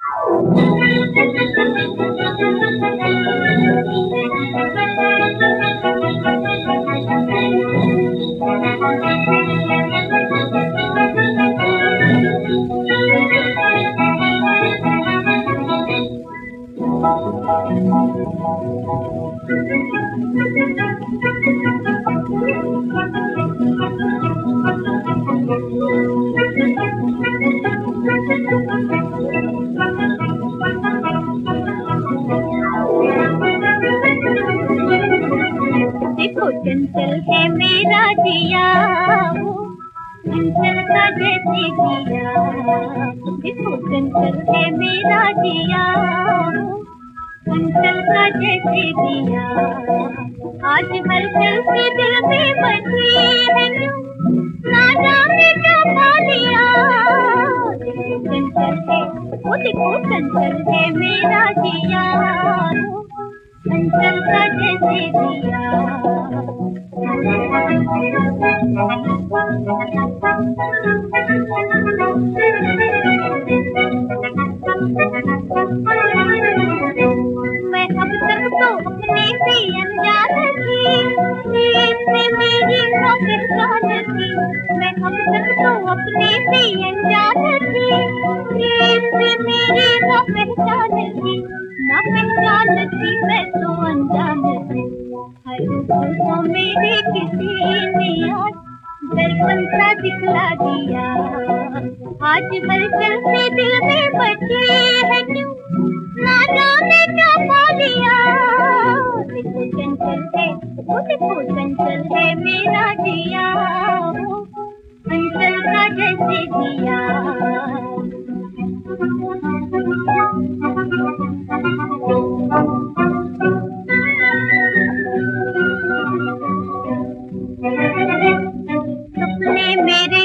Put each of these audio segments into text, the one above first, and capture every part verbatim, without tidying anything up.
देखो चंचल है मेरा जिया, वो चंचल का जैसे जिया। देखो चंचल है मेरा जिया, वो चंचल का जैसे जिया। आज हलचल से दिल में बची है क्यों, ना जाने क्या पा लिया। देखो चंचल है, वो देखो चंचल है मेरा जिया, वो चंचल का जैसे जिया। मैं अब तक तो अपने से अनजान थी, इससे मेरी ना पहचान थी। मैं अब तक तो अपने से अनजान थी, इससे मेरी ना पहचान थी। ना पहचान थी मैं तो अनजान थी। हर रोज़ मेरे किसी ने आज दर्पण सा दिखला दिया। आज हलचल से दिल में बची है क्यों, ना जाने क्या पा लिया। देखो चंचल है, वो देखो चंचल है मेरा जिया, वो चंचल का जैसे जिया। सपने मेरे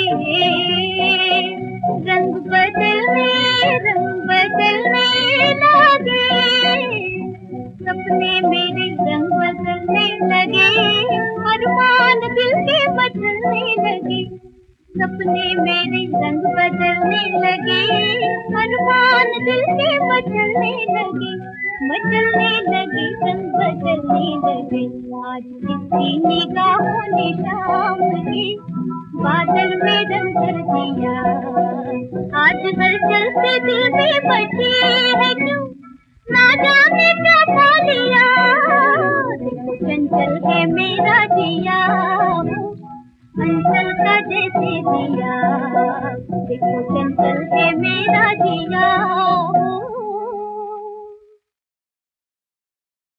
रंग बदलने रंग बदलने लगे। सपने मेरे रंग बदलने लगे, अरमान दिल के बदलने लगे। सपने मेरे रंग बदलने लगे, अरमान दिल के बदलने लगे। बदलने लगे रंग बदलने लगे। आज किसी निगाहों ने शाम के बादल में रंग भर दिया। आज हलचल से दिल में बची है क्यों, ना जाने क्या पा लिया। देखो चंचल है मेरा जिया, वो चंचल का जैसे जिया। देखो चंचल है मेरा जिया।